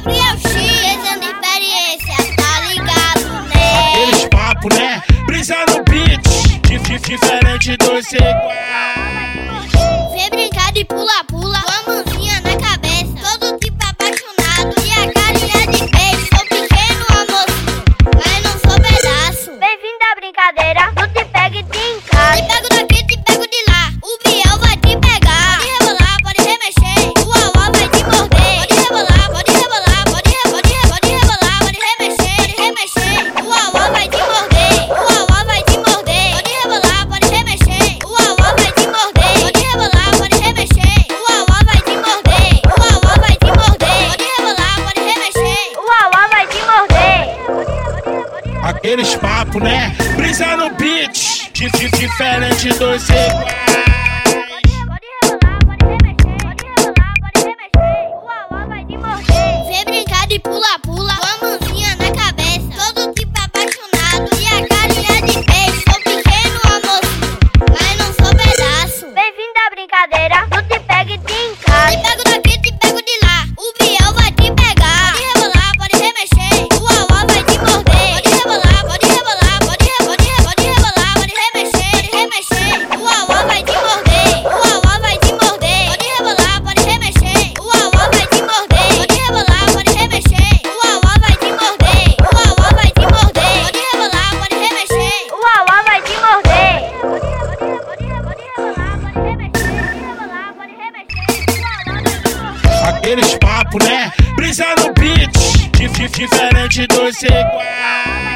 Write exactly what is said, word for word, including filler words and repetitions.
Aqui é o X, tendo experiência, tá ligado, né? Aqueles papo, né? Brisa no beat, dif- diferente dos iguais. Vem brincar de pula-pula, com a mãozinha na cabeça, todo tipo apaixonado e a carinha de peixe. Sou pequeno, amorzinho, mas não sou pedaço. Bem-vindo à brincadeira, tu te pega e te encaixa. Te pego daqui, te pego de lá, o Biel vai te pegar. Pode rebolar, pode remexer, o Uauá vai te morder. Pode rebolar, pode rebolar, pode re- pode re- pode rebolar, pode remexer, pode remexer, o Uauá vai te morder. O Uauá vai te morder. Pode rebolar, pode remexer, o Uauá vai te morder. Pode rebolar, pode remexer, o Uauá vai te morder. O Uauá vai te morder. Pode rebolar, pode remexer. O Uauá vai te morder. Aqueles papo, né? Brisa no beat, dif- diferente dos iguais. Pode rebolar, pode remexer, pode rebolar, pode remexer. O Uauá vai te morder. Vem brincar de pula-pula, com a mãozinha na cabeça, todo tipo apaixonado e a carinha de peixe. Sou pequeno, amorzinho, mas não sou pedaço. Bem-vindo à brincadeira, tu te pega e te Te encaixa. pego daqui, te pego de lá, o Biel vai te pegar. Pode rebolar, pode remexer, o Uauá vai te morder. Pode rebolar, pode rebolar, pode re- pode re- pode rebolar, pode remexer, pode remexer, o Uauá vai te morder. O Uauá vai te morder. Pode rebolar, pode remexer, o Uauá vai te morder. Pode rebolar, pode remexer, o Uauá vai te morder. O Uauá vai te morder. Pode rebolar, pode remexer. O Uauá vai te morder. Pode rebolar, pode remexer, pode rebolar, pode remexer. O Uauá vai te morder. Aqueles papo, né? Brisa no beat, dif- diferente dos iguais.